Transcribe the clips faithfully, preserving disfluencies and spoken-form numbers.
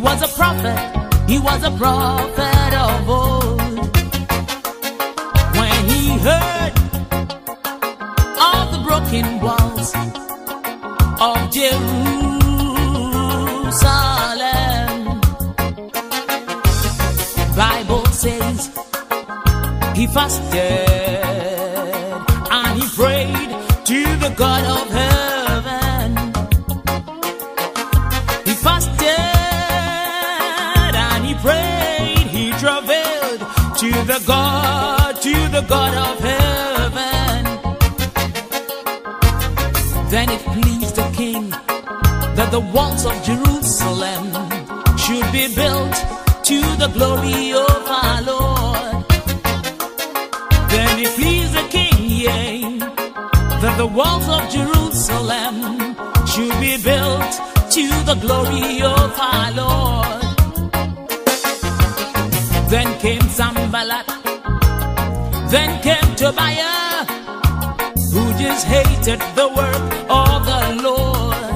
was a prophet, he was a prophet of old. When he heard of the broken walls of Jerusalem, Bible says he fasted and he prayed to the God of heaven. He fasted and he prayed, he travailed to the God, to the God of heaven. Then it pleased the king that the walls of Jerusalem should be built to the glory of our Lord. Then it pleased the king, yea, that the walls of Jerusalem should be built to the glory of our Lord. Then came Sanballat, then came Tobiah, who just hated the work of the Lord.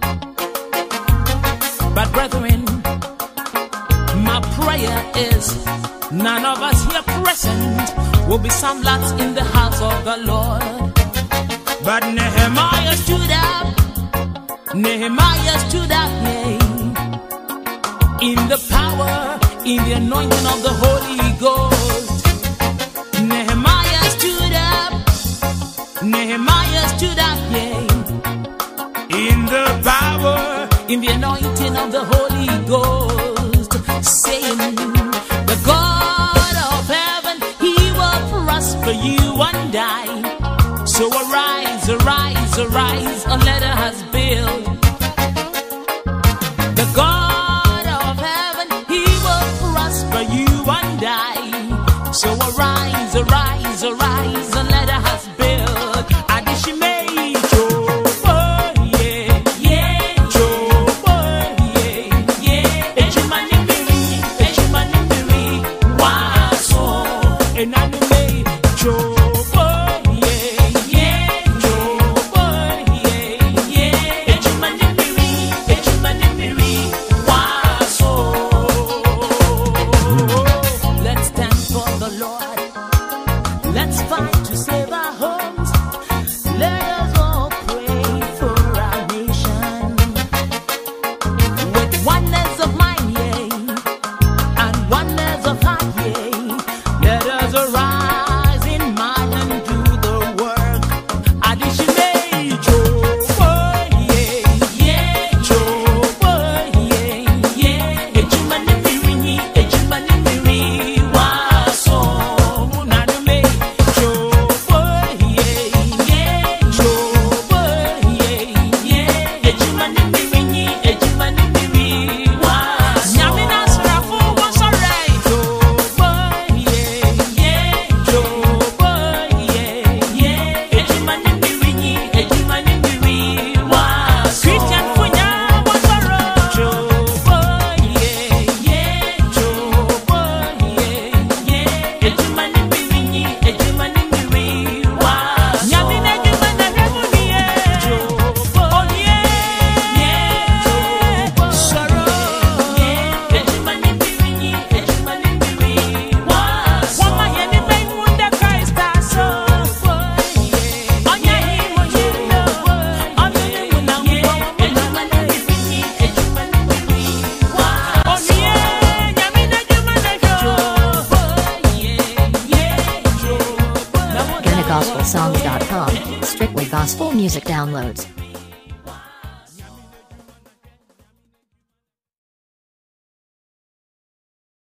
But brethren, my prayer is none of us here present will be Sanballats in the house of the Lord. But Nehemiah stood up, Nehemiah stood up, yea, in the power, in the anointing of the Holy Ghost. Nehemiah stood up, Nehemiah stood up, yea, in the power, in the anointing of the Holy Ghost, saying, the God of heaven, he will prosper you and I. So arise, arise, arise, and let us build. The God of heaven, he will prosper you and I. So arise, arise, arise, and let us build. Adishime, Jobo, yeah, yeah, Jobo, yeah, yeah. Ejumanimiri, Ejumanimiri, waso, enanume, Jobo. gospel songs dot com, strictly gospel music downloads.